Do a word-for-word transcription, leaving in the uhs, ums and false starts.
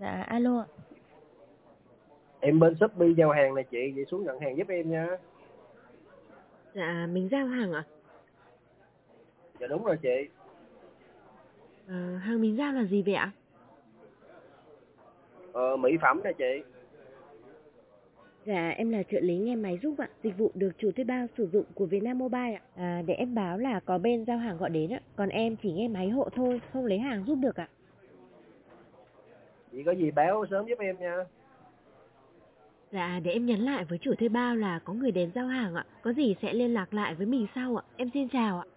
Dạ, alo ạ. Em bên Shopee giao hàng này chị, vậy xuống nhận hàng giúp em nha. Dạ, mình giao hàng ạ? Dạ đúng rồi chị. Ờ, hàng mình giao là gì vậy ạ? Ờ, mỹ phẩm nè chị. Dạ, em là trợ lý nghe máy giúp ạ. Dịch vụ được chủ thuê bao sử dụng của Vietnam Mobile ạ. À, để em báo là có bên giao hàng gọi đến ạ. Còn em chỉ nghe máy hộ thôi, không lấy hàng giúp được ạ. Chị có gì báo sớm giúp em nha. Dạ, để em nhắn lại với chủ thuê bao là có người đến giao hàng ạ. Có gì sẽ liên lạc lại với mình sau ạ. Em xin chào ạ.